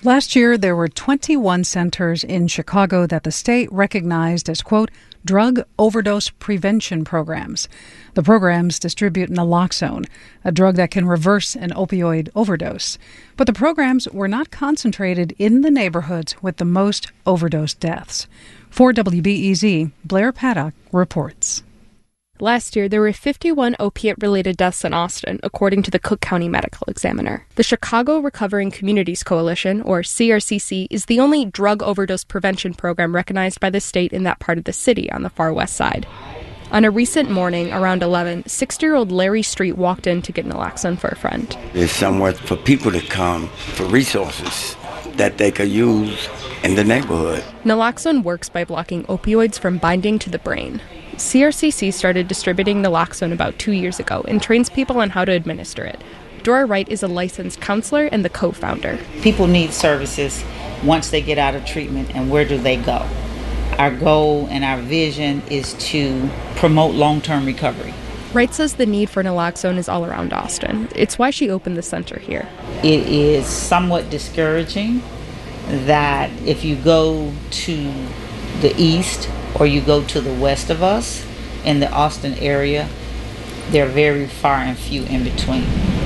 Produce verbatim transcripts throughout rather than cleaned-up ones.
Last year, there were twenty-one centers in Chicago that the state recognized as, quote, drug overdose prevention programs. The programs distribute naloxone, a drug that can reverse an opioid overdose. But the programs were not concentrated in the neighborhoods with the most overdose deaths. For W B E Z, Blair Paddock reports. Last year, there were fifty-one opiate-related deaths in Austin, according to the Cook County Medical Examiner. The Chicago Recovering Communities Coalition, or C R C C, is the only drug overdose prevention program recognized by the state in that part of the city on the far west side. On a recent morning, around eleven, sixty-year-old Larry Street walked in to get naloxone for a friend. There's somewhere for people to come for resources that they could use in the neighborhood. Naloxone works by blocking opioids from binding to the brain. C R C C started distributing naloxone about two years ago and trains people on how to administer it. Dora Wright is a licensed counselor and the co-founder. People need services once they get out of treatment, and where do they go? Our goal and our vision is to promote long-term recovery. Wright says the need for naloxone is all around Austin. It's why she opened the center here. It is somewhat discouraging that if you go to the east or you go to the west of us in the Austin area, they're very far and few in between.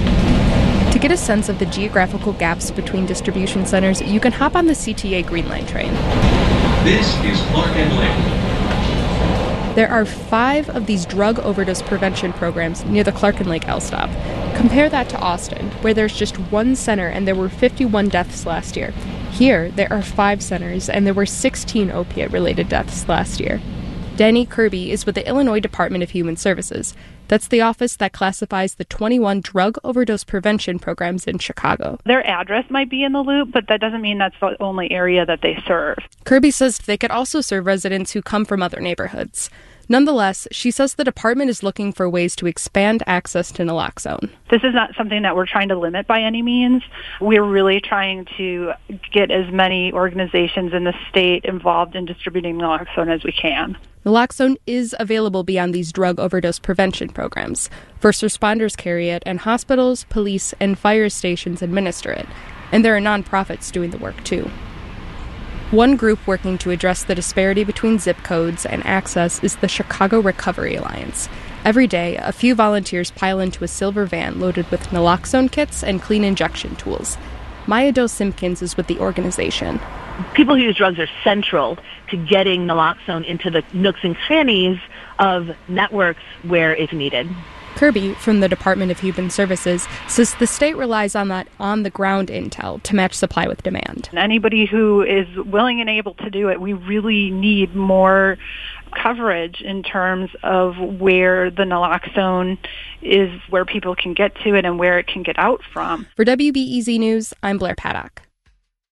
To get a sense of the geographical gaps between distribution centers, you can hop on the C T A Green Line train. This is Clark and Lake. There are five of these drug overdose prevention programs near the Clark and Lake L stop. Compare that to Austin, where there's just one center and there were fifty-one deaths last year. Here, there are five centers and there were sixteen opiate-related deaths last year. Danny Kirby is with the Illinois Department of Human Services. That's the office that classifies the twenty-one drug overdose prevention programs in Chicago. Their address might be in the loop, but that doesn't mean that's the only area that they serve. Kirby says they could also serve residents who come from other neighborhoods. Nonetheless, she says the department is looking for ways to expand access to naloxone. This is not something that we're trying to limit by any means. We're really trying to get as many organizations in the state involved in distributing naloxone as we can. Naloxone is available beyond these drug overdose prevention programs. First responders carry it, and hospitals, police, and fire stations administer it. And there are nonprofits doing the work, too. One group working to address the disparity between zip codes and access is the Chicago Recovery Alliance. Every day, a few volunteers pile into a silver van loaded with naloxone kits and clean injection tools. Maya Doe Simpkins is with the organization. People who use drugs are central to getting naloxone into the nooks and crannies of networks where it's needed. Kirby, from the Department of Human Services, says the state relies on that on-the-ground intel to match supply with demand. Anybody who is willing and able to do it, we really need more coverage in terms of where the naloxone is, where people can get to it, and where it can get out from. For W B E Z News, I'm Blair Paddock.